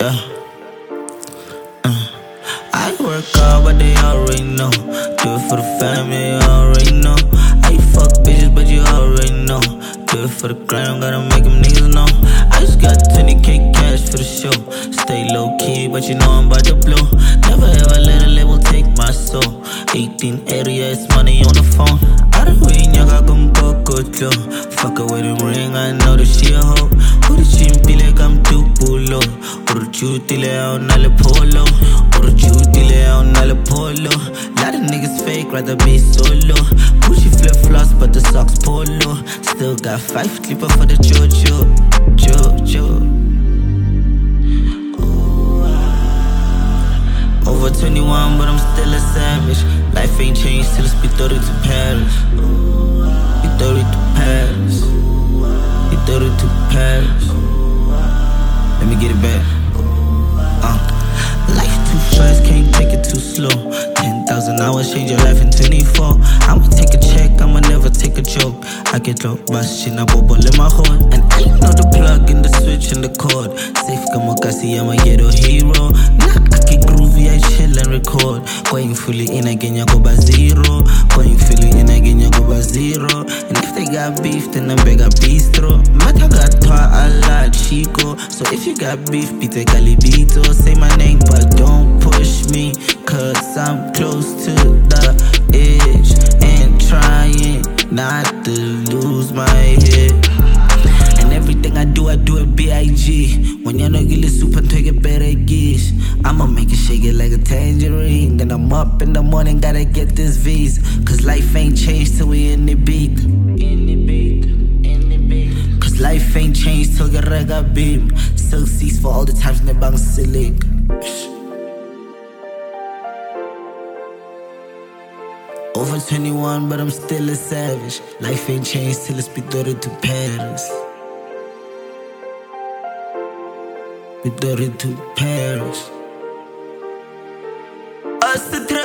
Yeah. I work hard, but they already know. Do it for the family, you already know. I fuck bitches, but you already know. Do it for the gram, gotta make them niggas know. I just got 20K cash for the show. Stay low key, but you know I'm about to blow. Never ever let a label take my soul. 1880, yeah, it's money on the phone. I don't win, y'all got gon' go fuck her with a ring, I know that she a hoe. Who the chimpi like I'm too pulo. Uru chutile on alle polo. Uru chutile on alle polo. Lot of niggas fake, rather be solo. Gucci flip flops, but the socks polo. Still got 5 clipper for the jojo. Over 21, but I'm still a savage. Life ain't changed till it's be 30 to Paris. Be 30 to Paris. Be 30 to Paris. Let me get it back. Life too fast, can't take it too slow. 10,000 hours, change your life in 24. I'ma take a check, I'ma never take a joke. I get drunk, but shit, I bubble in my heart. And I know the plug and the switch and the cord. Safe como casi, I'm a ghetto hero. Nah, I get groovy, I chill and record. Going fully in again, you go by zero. Going fully in again, you go by zero. And if they got beef, then I beg a bistro. Mata gatwa a la chico. So if you got beef, pite calibito. Say my name, but don't push me, cause I'm close to the edge and trying not to lose my head. And everything I do it B.I.G. When you're not gonna super take it better geese. I'ma make it shake it like a tangerine. Then I'm up in the morning, gotta get this V's. Cause life ain't changed till we in the beat. Cause life ain't changed till get rega beam. Still cease for all the times in the bang silly. Over 21, but I'm still a savage. Life ain't changed till it's be 30 to Paris. Be 30 to Paris. Us the